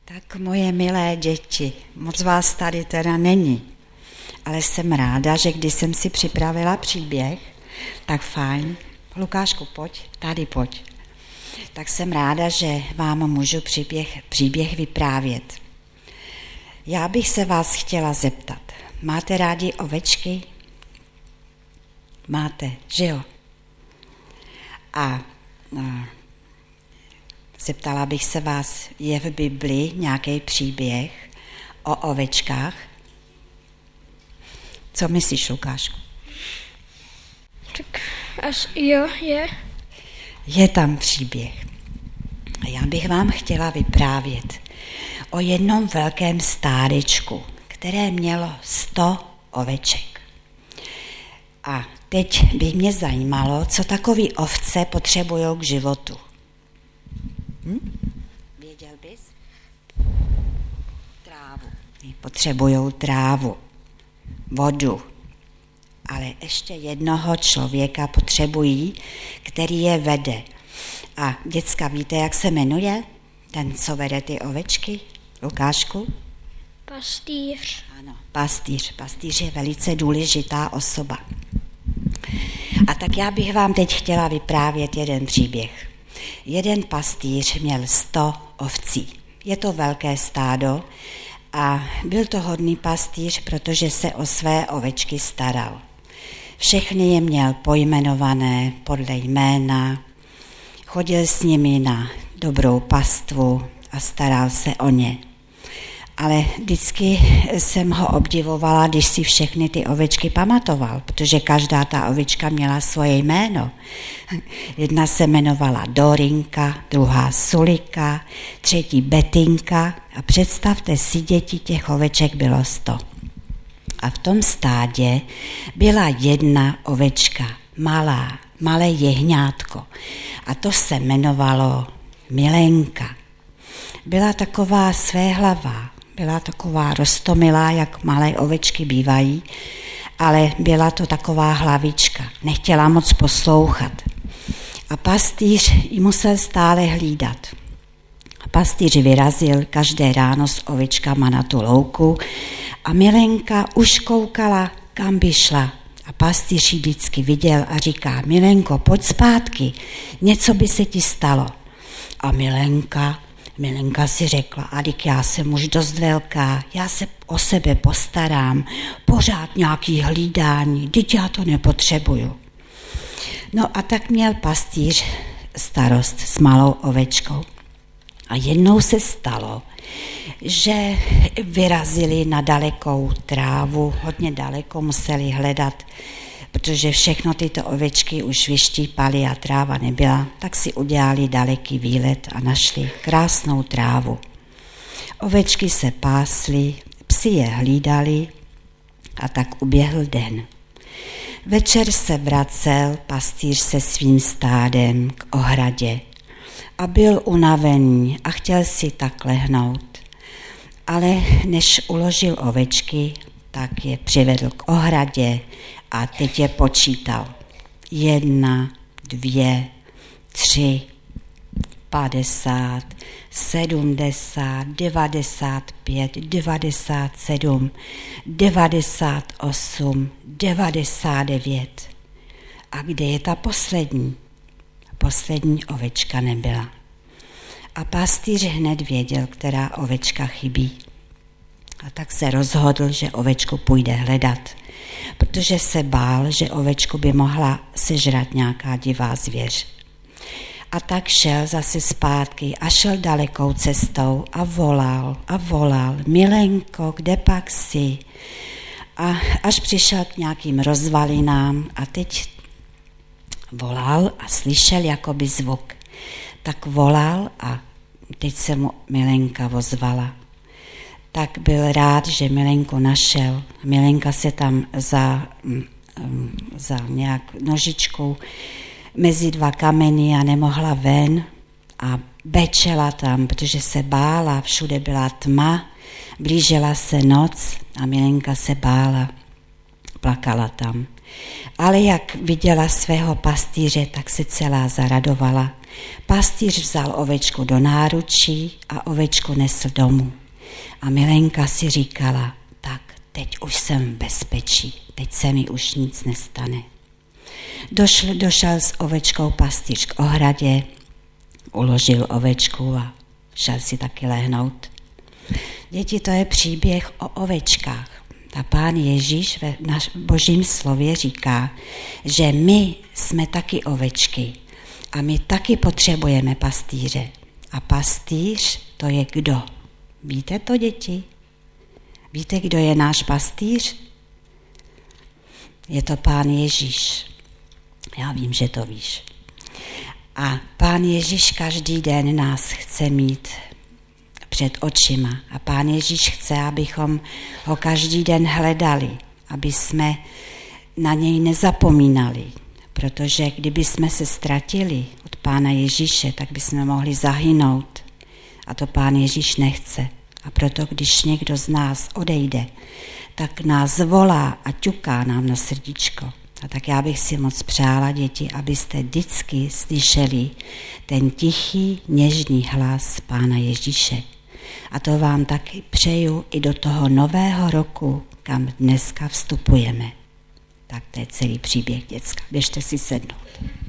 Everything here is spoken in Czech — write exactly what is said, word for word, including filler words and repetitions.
Tak moje milé děti, moc vás tady teda není, ale jsem ráda, že když jsem si připravila příběh, tak fajn, Lukášku, pojď, tady pojď. Tak jsem ráda, že vám můžu příběh, příběh vyprávět. Já bych se vás chtěla zeptat, máte rádi ovečky? Máte, že jo? A no, zeptala bych se vás, je v Bibli nějaký příběh o ovečkách? Co myslíš, Lukášku? Tak až jo, je. Je tam příběh. A já bych vám chtěla vyprávět o jednom velkém stádečku, které mělo sto oveček. A teď by mě zajímalo, co takový ovce potřebují k životu. Hm? Věděl bys? Trávu. Potřebují trávu, vodu, ale ještě jednoho člověka potřebují, který je vede. A děcka, víte, jak se jmenuje ten, co vede ty ovečky? Lukášku? Pastýř. Ano, pastýř. Pastýř je velice důležitá osoba. A tak já bych vám teď chtěla vyprávět jeden příběh. Jeden pastýř měl sto ovcí. Je to velké stádo a byl to hodný pastýř, protože se o své ovečky staral. Všechny je měl pojmenované podle jména, chodil s nimi na dobrou pastvu a staral se o ně. Ale vždycky jsem ho obdivovala, když si všechny ty ovečky pamatoval, protože každá ta ovečka měla svoje jméno. Jedna se jmenovala Dorinka, druhá Sulika, třetí Betinka a představte si, děti, těch oveček bylo sto. A v tom stádě byla jedna ovečka, malá, malé jehňátko a to se jmenovalo Milenka. Byla taková svéhlavá, byla taková roztomilá, jak malé ovečky bývají, ale byla to taková hlavička, nechtěla moc poslouchat. A pastýř ji musel stále hlídat. A pastýř vyrazil každé ráno s ovečkama na tu louku a Milenka už koukala, kam by šla. A pastýř ji vždycky viděl a říká, Milenko, pojď zpátky, něco by se ti stalo. A Milenka, Milenka si řekla, a dík, já jsem už dost velká, já se o sebe postarám, pořád nějaký hlídání, teď já to nepotřebuju. No a tak měl pastýř starost s malou ovečkou. A jednou se stalo, že vyrazili na dalekou trávu, hodně daleko museli hledat, protože všechno tyto ovečky už vyštípaly a tráva nebyla, tak si udělali daleký výlet a našli krásnou trávu. Ovečky se pásly, psi je hlídali a tak uběhl den. Večer se vracel pastýř se svým stádem k ohradě a byl unavený a chtěl si tak lehnout. Ale než uložil ovečky, tak je přivedl k ohradě a teď je počítal. Jedna, dvě, tři, padesát, sedmdesát, devadesát pět, devadesát sedm, devadesát osm, devadesát devět. A kde je ta poslední? Poslední ovečka nebyla. A pastýř hned věděl, která ovečka chybí. A tak se rozhodl, že ovečku půjde hledat, protože se bál, že ovečku by mohla sežrat nějaká divá zvěř. A tak šel zase zpátky a šel dalekou cestou a volal a volal, Milenko, kde pak jsi? A až přišel k nějakým rozvalinám a teď volal a slyšel jakoby zvuk. Tak volal a teď se mu Milenka ozvala. Tak byl rád, že Milenku našel. Milenka se tam za, za nějak nožičkou mezi dva kameny a nemohla ven a bečela tam, protože se bála, všude byla tma, blížila se noc a Milenka se bála, plakala tam. Ale jak viděla svého pastýře, tak se celá zaradovala Pastýř vzal ovečku do náručí a ovečku nesl domů. A Milenka si říkala, tak teď už jsem v bezpečí, teď se mi už nic nestane. Došl, došel s ovečkou pastýř k ohradě, uložil ovečku a šel si taky lehnout. Děti, to je příběh o ovečkách. A Pán Ježíš ve Božím slově říká, že my jsme taky ovečky a my taky potřebujeme pastýře. A pastýř to je kdo? Víte to, děti? Víte, kdo je náš pastýř? Je to Pán Ježíš. Já vím, že to víš. A Pán Ježíš každý den nás chce mít před očima. A Pán Ježíš chce, abychom ho každý den hledali, aby jsme na něj nezapomínali. Protože kdyby jsme se ztratili od Pána Ježíše, tak bychom mohli zahynout. A to Pán Ježíš nechce. A proto, když někdo z nás odejde, tak nás volá a ťuká nám na srdíčko. A tak já bych si moc přála, děti, abyste vždycky slyšeli ten tichý, něžný hlas Pána Ježíše. A to vám taky přeju i do toho nového roku, kam dneska vstupujeme. Tak to je celý příběh, děcka. Běžte si sednout.